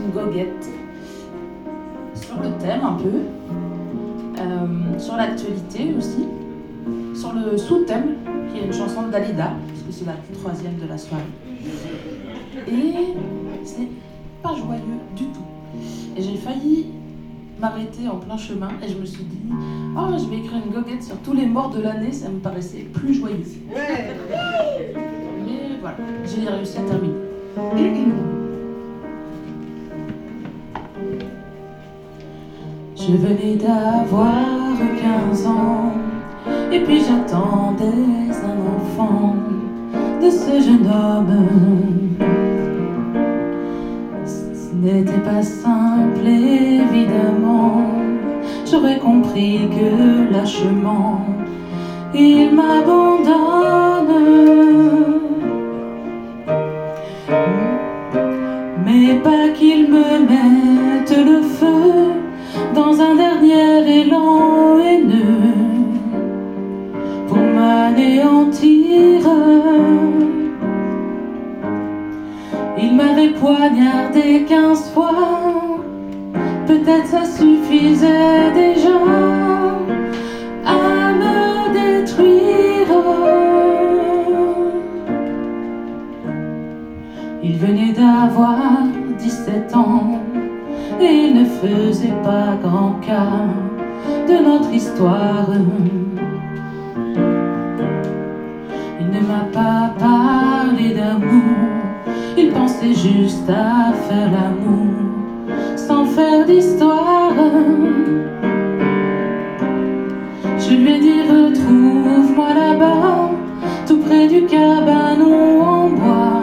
une goguette sur le thème un peu, sur l'actualité aussi, sur le sous-thème qui est une chanson de Dalida, parce que c'est la 3e de la soirée. Et c'est pas joyeux du tout. Et j'ai failli m'arrêter en plein chemin et je me suis dit oh, je vais écrire une goguette sur tous les morts de l'année, ça me paraissait plus joyeux. Mais voilà, j'ai réussi à terminer. Je venais d'avoir 15 ans et puis j'attendais un enfant de ce jeune homme. Ce n'était pas simple, évidemment. J'aurais compris que lâchement il m'abandonne. Mais pas qu'il me mette le feu dans un dernier élan haineux pour m'anéantir. Il m'avait poignardé 15 fois, peut-être ça suffisait déjà à me détruire. Il venait d'avoir 17 ans et il ne faisait pas grand cas de notre histoire. Il ne m'a pas parlé d'amour, il pensait juste à faire l'amour sans faire d'histoire. Je lui ai dit retrouve-moi là-bas, tout près du cabanon en bois,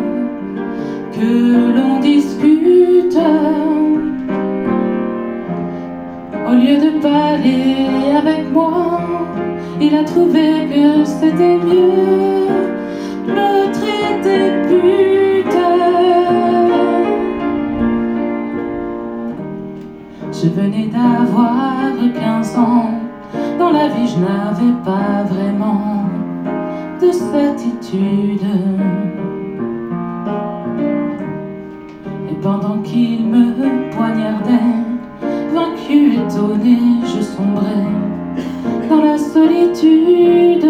que l'on discute. Au lieu de parler avec moi, il a trouvé que c'était mieux me traiter pute. Je venais d'avoir 15 ans, dans la vie je n'avais pas vraiment de certitude. Et pendant qu'il me poignardait, vaincu, étonné, je sombrais dans la solitude.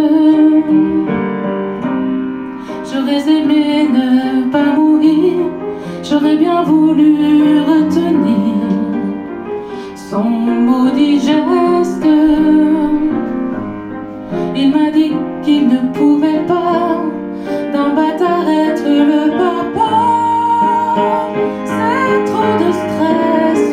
J'aurais aimé ne pas mourir, j'aurais bien voulu retenir son maudit geste. Il m'a dit qu'il ne pouvait pas d'un bâtard être le papa. C'est trop de stress.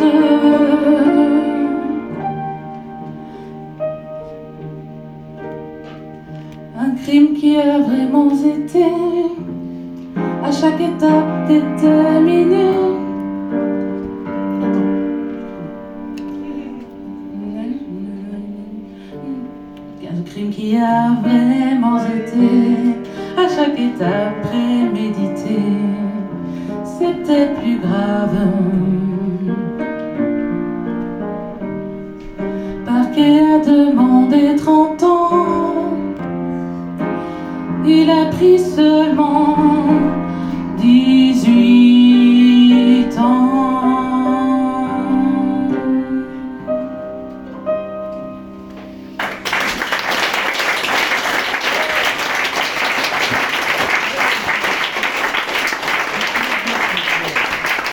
Un crime qui a vraiment été à chaque étape déterminé. Un crime qui a vraiment été à chaque étape prémédité. C'est peut-être plus grave. Parquet a demandé 30 ans. Il a pris seulement